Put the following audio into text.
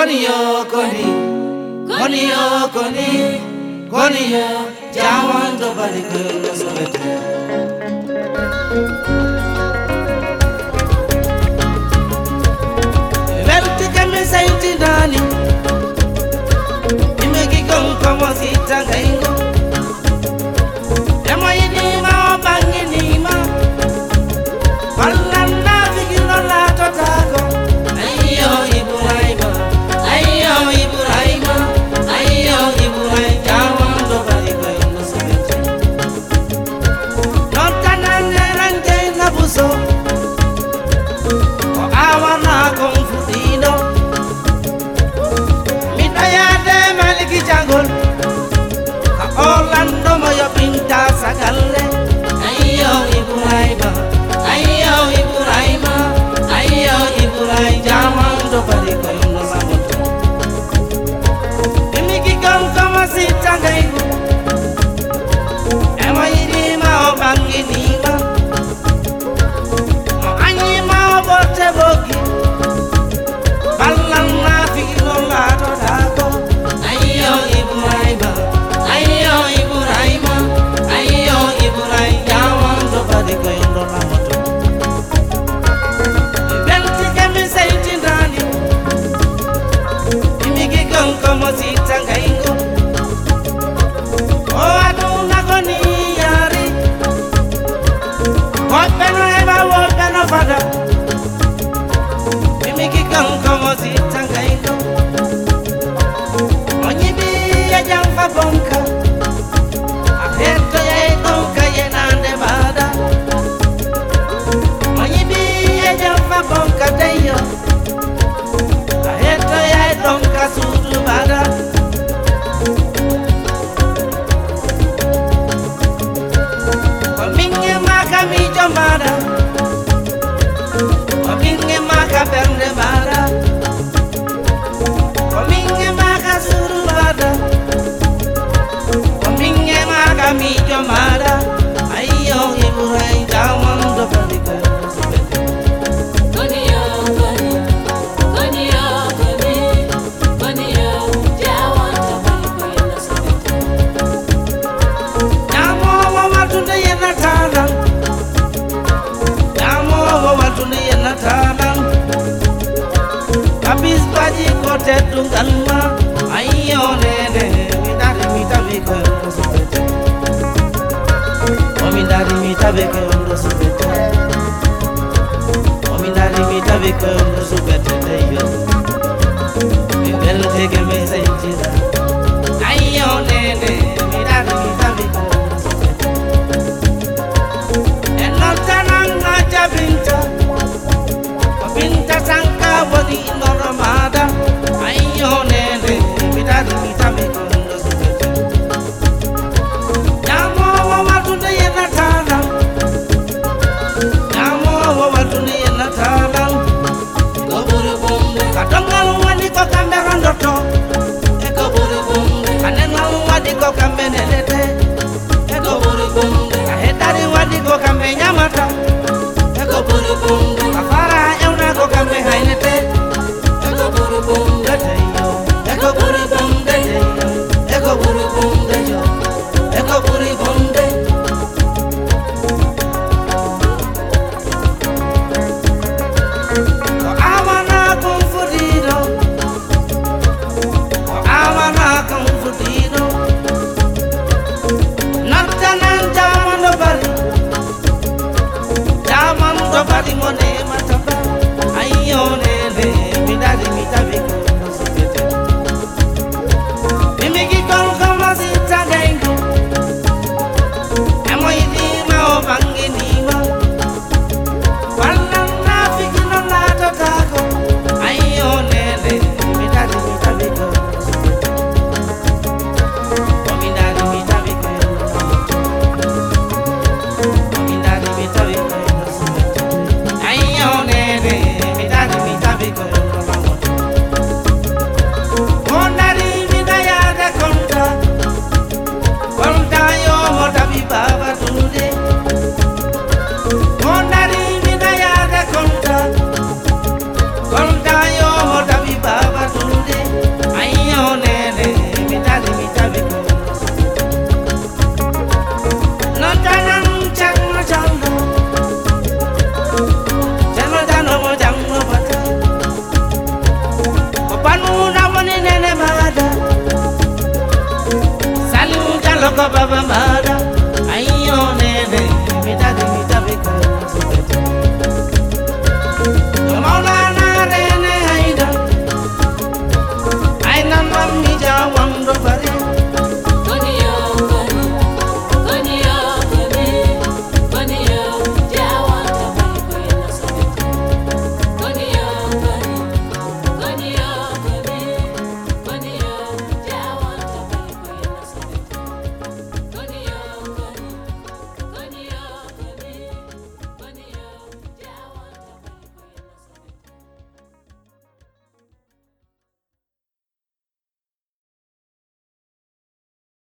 Goniyo, Jawando Bariko Sobete. Vertica me senti dani, imegi como si tangaingo. Emo inima bangi nima, balanda vigilo la totago. Ayo Ibrahima, ayo Ibrahima, ayo Ibrahima, Jawando Bariko Sobete. Notana neranje na buso, o awana konfudido. Mitayade maliki jangol, ka Orlando moyo pinta sagale. Ayo Ibrahima, ayo Ibrahima, ayo Ibrahima, Jawando Bariko Sobete. Imiki kama sitangaingo, ema yirima o bangi nima, mo anyima o bote bogi, balanga figino la totako. Ayo Ibrahima, ayo Ibrahima, ayo Ibrahima, Jawando Bariko Sobete. Venti kemi senti ndani, imiki kama sitangaingo. Oh, aduna goni yari, wapeno eba wapeno fada. Imiki kama sitangaingo. Onyibi ya jamfa bonka, aheto ya edonka yenande bada. Onyibi ya jamfa bonka deyo, aheto ya edonka sudu bada. Waminge maka mijo bada, waminge maka bende bada, waminge maka suru bada, waminge maka mijo bada. Ayo Ibrahima, Jawando Bariko Sobete. Goniyo, Jawando Bariko Sobete. Namo watunde yena tana, namo watunde yena tana. Abis baji kote tungalma, ayo nene, midari ko Sobete. O midari ko Sobete. O midari ko Sobete deyo. Vente que me sentirá, ayo nene, midari ko Sobete. Enotananga jabinta, binta sanka wadi noramada. Ayo nene, midari ko Sobete. Namo watunde yena tana, namo watunde yena tana. Goburu bombe, Balude, Ayonene, Mitaviko. Notanam Changma Chango, Chanotano Jango Bata, Opanu Namani Nene Mada, Salu Jaloko Baba.